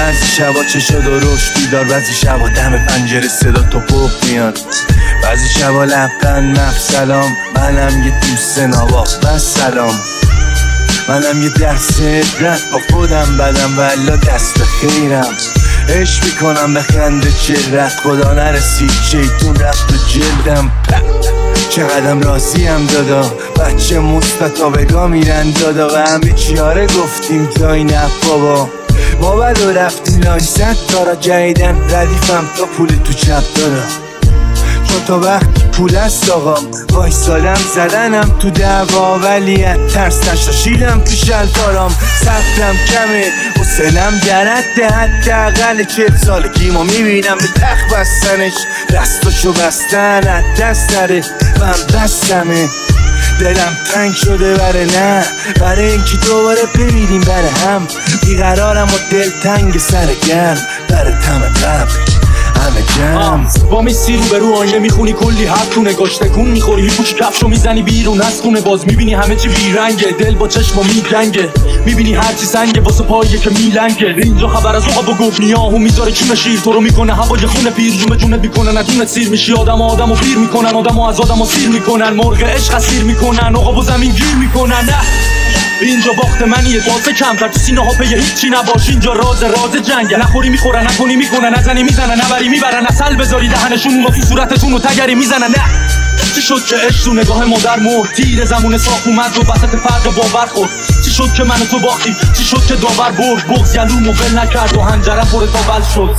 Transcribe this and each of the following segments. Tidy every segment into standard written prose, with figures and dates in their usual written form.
بعضی شبا چشا درشت بیدار، بعضی شبا دم پنجره صدا توپوک میاد، بعضی شبا لبخند نفس سلام. منم یه دوست نابا بس سلام، منم یه دست رد با خودم بدم والا دست به خیرم. عشق میکنم به خنده چهرت، خدا نرسید شیطون رفت تو جلدم. چقدرم راضیم دادا، بچه مثبتا بگاه میرن دادا و همه چیاره گفتیم دایی نه بابا. ما بدو رفتیم لایست دارا جدیدن ردیفم تا پول تو چپ دارا، چون تا وقتی پول است آقا وایسادم زدنم تو دعوا، ولی ترس نشاشیدم تو شلوارام. سختم کمه حسنم درده، حداقل 40 سالگی ما میبینم به تخت بستنش، دستاشو بستن از دست نره من بستمه. دلم تنگ شده بره نه برای اینکه دوباره بمیریم بره هم، بیقرارم و دل تنگ سر گرم بره تم قبل همه جمع. با میسی رو به رو آینه میخونی کلی حرفونه، گشته کون میخوری پوچ کفشو میزنی بیرون از خونه، باز میبینی همه چی بیرنگه، دل با چشم میجنگه، میبینی هرچی سنگه واسه پایه که میلنگه. اینجا خبر از عقب و گفت نیاهو میذاره چون شیر تو رو میکنه هوای خونه پیر، جون به جونت میکنه ندونت سیر میشی، آدمو پیر میکنن، آدمو از آدمو سیر میکنن، مرغ عشق اسیر میکنن، عقب و زمین گیر میکنن. نه اینجا باخت منیه واسه کمتر تو سینه ها پی هیچی نباش، اینجا راز جنگه، نخوری میخورن نکنی میکنن، نزنی میزنن نبری میبرن، اصل بذاری دهنشون و تو صورتتون و تگری میزنن. نه چی شد که عشق تو نگاه مادر مرد، تیر زمون صاف اومد و وسط فرق باور خورد، چی شد که من و تو باختیم، چی شد که داور برد، بغض گلومو ول نکرد و هنجرم پر تاول شد.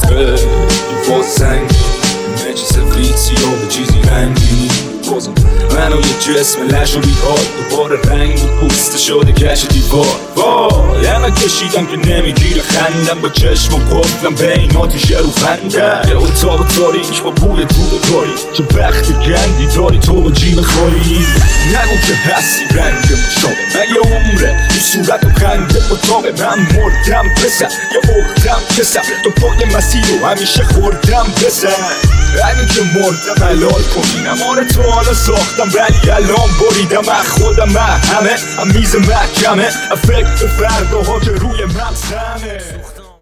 سنگ مچ سفید سیاه به چیزی رنگینی بازم منو یه جسم لش و بیهاد، دوباره رنگ پوسته شده کش دیوار. وای همه کشیدم که نمیگیره خندم، با چشم و قفلم بین آتیشه رو خندم، یه اتاق تاریک با بوی دود داری، چه بخت گندی داری تو با جیب خاری. نگو که هستی رنگ مشابه من یه عمره تو صورت و خنده اتاق من مردم پسر، یه اختم کسر تو پای مسیر رو همیشه خوردم پسر. اگه که مردم حلال کنی نماره تو حالا ساختم ولی الان بریدم از خودم، همه میز محکمه فکر به فرداها که روی مغزمه.